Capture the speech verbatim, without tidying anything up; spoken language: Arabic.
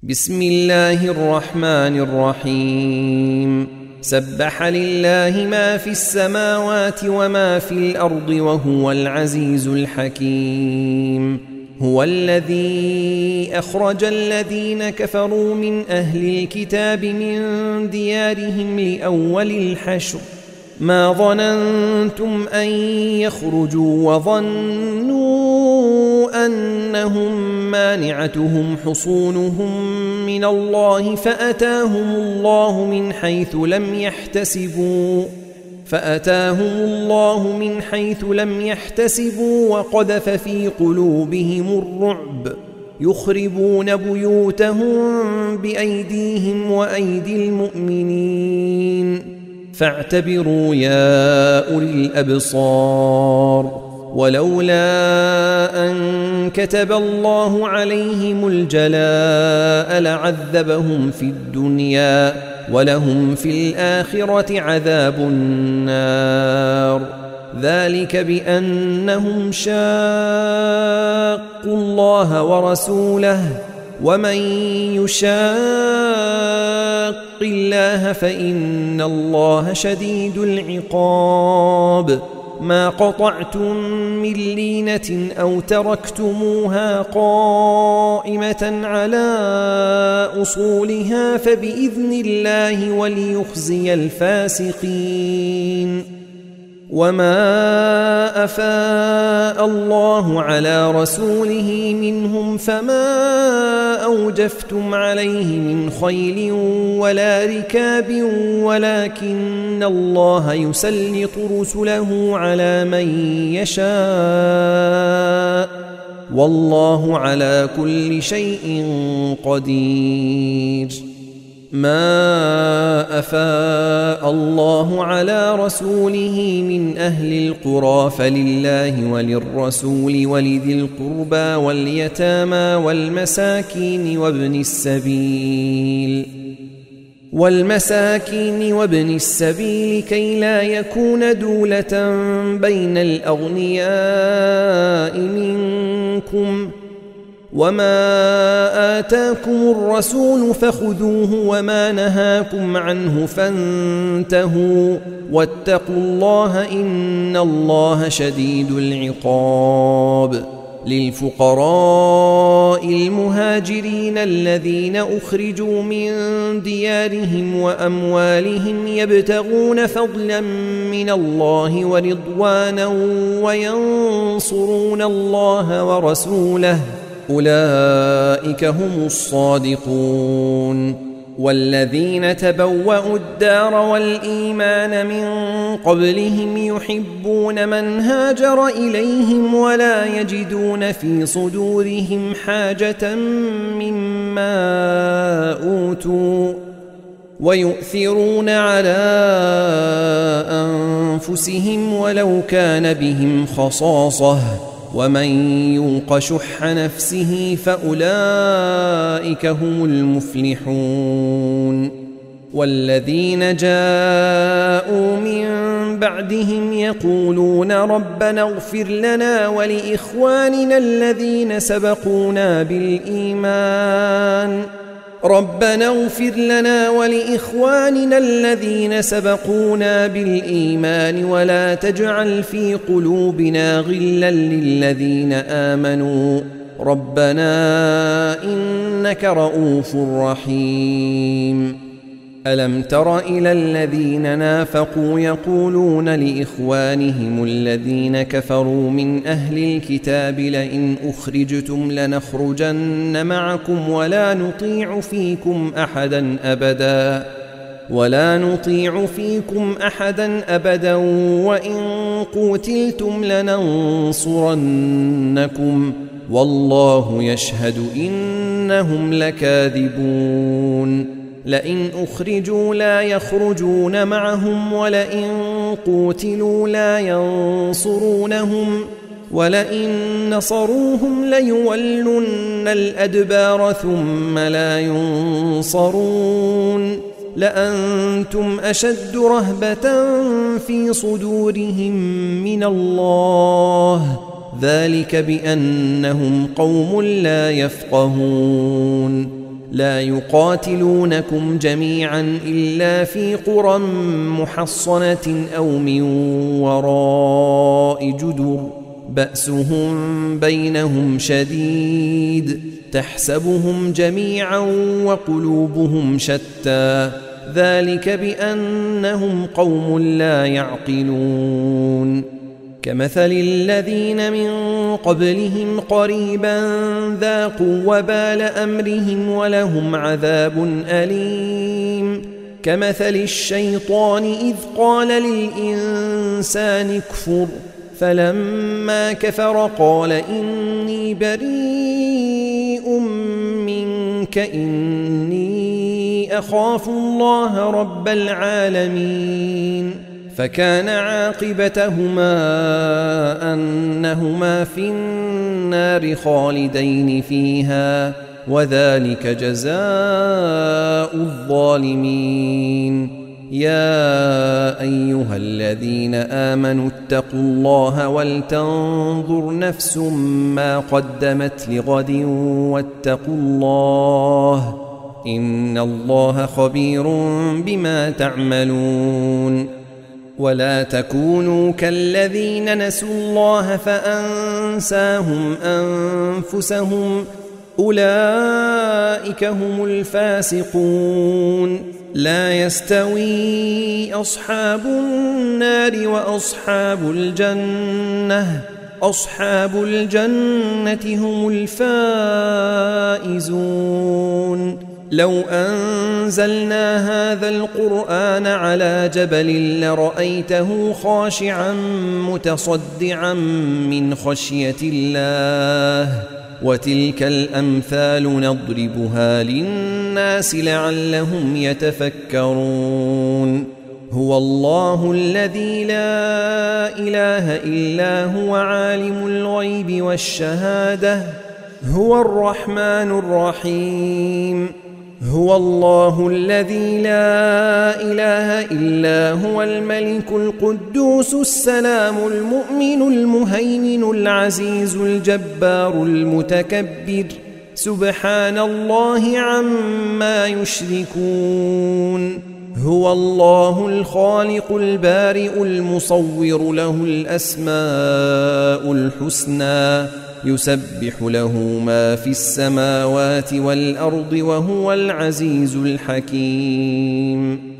بسم الله الرحمن الرحيم سبح لله ما في السماوات وما في الأرض وهو العزيز الحكيم هو الذي أخرج الذين كفروا من أهل الكتاب من ديارهم لأول الحشر ما ظننتم أن يخرجوا وظنوا أنهم مانعتهم حصونهم من الله فأتاهم الله من حيث لم يحتسبوا فأتاهم الله من حيث لم يحتسبوا وقذف في قلوبهم الرعب يخربون بيوتهم بأيديهم وأيدي المؤمنين فاعتبروا يا أولي الأبصار ولولا أن كتب الله عليهم الجلاء لعذبهم في الدنيا ولهم في الآخرة عذاب النار ذلك بأنهم شاقوا الله ورسوله ومن يشاق الله فإن الله شديد العقاب ما قطعتم من لينة أو تركتموها قائمة على أصولها فبإذن الله وليخزي الفاسقين وما أفاء الله على رسوله منهم فما أوجفتم عليه من خيل ولا ركاب ولكن الله يسلط رسله على من يشاء والله على كل شيء قدير ما أفاء الله على رسوله من أهل القرى فلله وللرسول ولذي القربى واليتامى والمساكين وابن السبيل والمساكين وابن السبيل كي لا يكون دولة بين الأغنياء منكم وما آتاكم الرسول فخذوه وما نهاكم عنه فانتهوا واتقوا الله إن الله شديد العقاب للفقراء المهاجرين الذين أخرجوا من ديارهم وأموالهم يبتغون فضلا من الله ورضوانا وينصرون الله ورسوله أولئك هم الصادقون والذين تبوأوا الدار والإيمان من قبلهم يحبون من هاجر إليهم ولا يجدون في صدورهم حاجة مما أوتوا ويؤثرون على أنفسهم ولو كان بهم خصاصة ومن يوق شح نفسه فأولئك هم المفلحون والذين جاءوا من بعدهم يقولون ربنا اغفر لنا ولإخواننا الذين سبقونا بالإيمان ربنا اغفر لنا ولإخواننا الذين سبقونا بالإيمان ولا تجعل في قلوبنا غلا للذين آمنوا ربنا إنك رؤوف رحيم ألم تر إلى الذين نافقوا يقولون لإخوانهم الذين كفروا من أهل الكتاب لئن أخرجتم لنخرجن معكم ولا نطيع فيكم أحدا أبدا ولا نطيع فيكم أحدا أبدا وإن قوتلتم لننصرنكم والله يشهد إنهم لكاذبون لئن أخرجوا لا يخرجون معهم ولئن قوتلوا لا ينصرونهم ولئن نصروهم ليولن الأدبار ثم لا ينصرون لأنتم أشد رهبة في صدورهم من الله ذلك بأنهم قوم لا يفقهون لا يقاتلونكم جميعا إلا في قرى محصنة أو من وراء جدر بأسهم بينهم شديد تحسبهم جميعا وقلوبهم شتى ذلك بأنهم قوم لا يعقلون كمثل الذين من قبلهم قريبا ذاقوا وبال أمرهم ولهم عذاب أليم كمثل الشيطان إذ قال للإنسان اكفر فلما كفر قال إني بريء منك إني أخاف الله رب العالمين فكان عاقبتهما أنهما في النار خالدين فيها وذلك جزاء الظالمين يا أيها الذين آمنوا اتقوا الله ولتنظر نفس ما قدمت لغد واتقوا الله إن الله خبير بما تعملون ولا تكونوا كالذين نسوا الله فأنساهم أنفسهم أولئك هم الفاسقون لا يستوي أصحاب النار وأصحاب الجنة أصحاب الجنة هم الفائزون لو أنزلنا هذا القرآن على جبل لرأيته خاشعا متصدعا من خشية الله وتلك الأمثال نضربها للناس لعلهم يتفكرون هو الله الذي لا إله إلا هو عالم الغيب والشهادة هو الرحمن الرحيم هو الله الذي لا إله إلا هو الملك القدوس السلام المؤمن المهيمن العزيز الجبار المتكبر سبحان الله عما يشركون هو الله الخالق البارئ المصور له الأسماء الحسنى يسبح له ما في السماوات والأرض وهو العزيز الحكيم